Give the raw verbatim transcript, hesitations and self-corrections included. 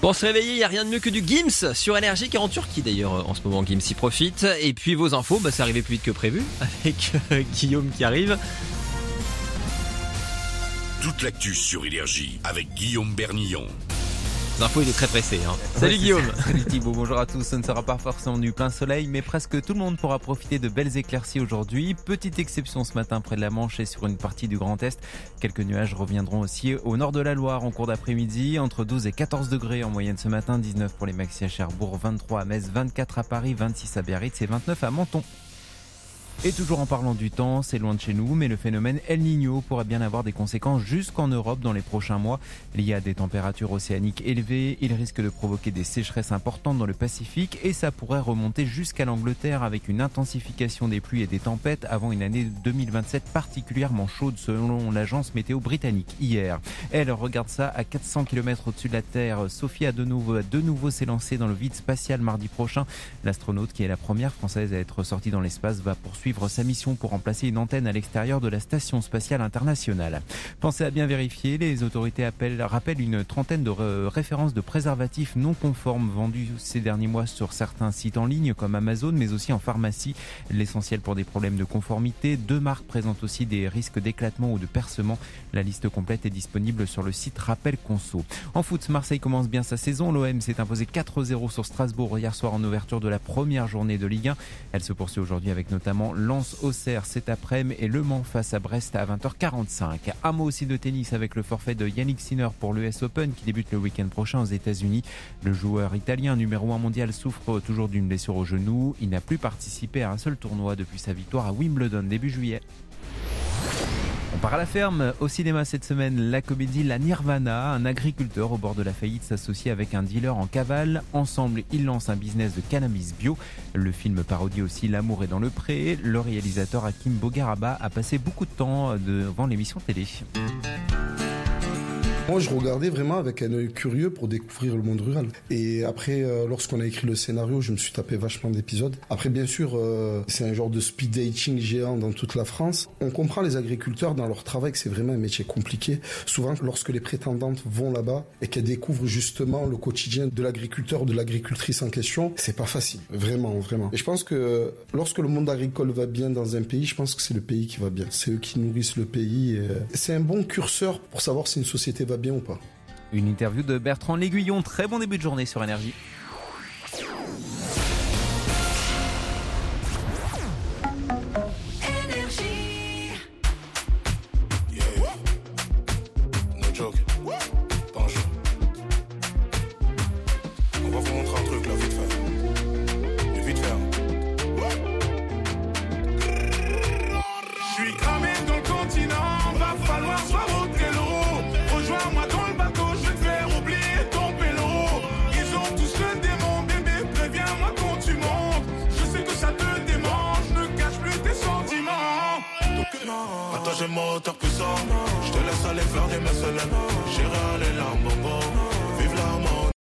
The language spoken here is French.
Pour se réveiller, il n'y a rien de mieux que du Gims sur Énergie, qui est en Turquie d'ailleurs en ce moment. Gims y profite. Et puis vos infos, bah, c'est arrivé plus vite que prévu avec euh, Guillaume qui arrive. Toute l'actu sur Énergie avec Guillaume Bernillon. Les infos, il est très pressé. Hein. Salut ouais, Guillaume. Salut Thibaut, bonjour à tous. Ce ne sera pas forcément du plein soleil, mais presque tout le monde pourra profiter de belles éclaircies aujourd'hui. Petite exception ce matin près de la Manche et sur une partie du Grand Est. Quelques nuages reviendront aussi au nord de la Loire en cours d'après-midi. Entre douze et quatorze degrés en moyenne ce matin. dix-neuf pour les maxi à Cherbourg, vingt-trois à Metz, vingt-quatre à Paris, vingt-six à Biarritz et vingt-neuf à Menton. Et toujours en parlant du temps, c'est loin de chez nous, mais le phénomène El Niño pourrait bien avoir des conséquences jusqu'en Europe dans les prochains mois. Lié à des températures océaniques élevées, il risque de provoquer des sécheresses importantes dans le Pacifique et ça pourrait remonter jusqu'à l'Angleterre avec une intensification des pluies et des tempêtes avant une année deux mille vingt-sept particulièrement chaude selon l'agence météo britannique hier. Elle regarde ça à quatre cents kilomètres au-dessus de la Terre. Sophie a de nouveau, de nouveau s'élancer dans le vide spatial mardi prochain. L'astronaute, qui est la première française à être sortie dans l'espace, va poursuivre suivre sa mission pour remplacer une antenne à l'extérieur de la Station spatiale internationale. Pensez à bien vérifier, les autorités appellent, rappellent une trentaine de ré- références de préservatifs non conformes vendus ces derniers mois sur certains sites en ligne comme Amazon, mais aussi en pharmacie. L'essentiel pour des problèmes de conformité. Deux marques présentent aussi des risques d'éclatement ou de percement. La liste complète est disponible sur le site Rappel Conso. En foot, Marseille commence bien sa saison. L'O M s'est imposé quatre zéro sur Strasbourg hier soir en ouverture de la première journée de Ligue un. Elle se poursuit aujourd'hui avec notamment Lens-Auxerre cet après-midi et Le Mans face à Brest à vingt heures quarante-cinq. Un mot aussi de tennis avec le forfait de Yannick Sinner pour l'U S Open qui débute le week-end prochain aux États-Unis. Le joueur italien numéro un mondial souffre toujours d'une blessure au genou. Il n'a plus participé à un seul tournoi depuis sa victoire à Wimbledon début juillet. On part à la ferme. Au cinéma cette semaine, la comédie La Nirvana. Un agriculteur au bord de la faillite s'associe avec un dealer en cavale. Ensemble, ils lancent un business de cannabis bio. Le film parodie aussi L'amour est dans le pré. Le réalisateur Hakim Bogaraba a passé beaucoup de temps devant l'émission télé. Moi, je regardais vraiment avec un œil curieux pour découvrir le monde rural. Et après, euh, lorsqu'on a écrit le scénario, je me suis tapé vachement d'épisodes. Après, bien sûr, euh, c'est un genre de speed dating géant dans toute la France. On comprend les agriculteurs dans leur travail que c'est vraiment un métier compliqué. Souvent, lorsque les prétendantes vont là-bas et qu'elles découvrent justement le quotidien de l'agriculteur ou de l'agricultrice en question, c'est pas facile. Vraiment, vraiment. Et je pense que lorsque le monde agricole va bien dans un pays, je pense que c'est le pays qui va bien. C'est eux qui nourrissent le pays. Et c'est un bon curseur pour savoir si une société va bien ou pas. Une interview de Bertrand L'Aiguillon. Très bon début de journée sur Énergie. Attends, j'ai mon moteur puissant. Je te laisse aller faire des messes. J'irai aller là, bonbon.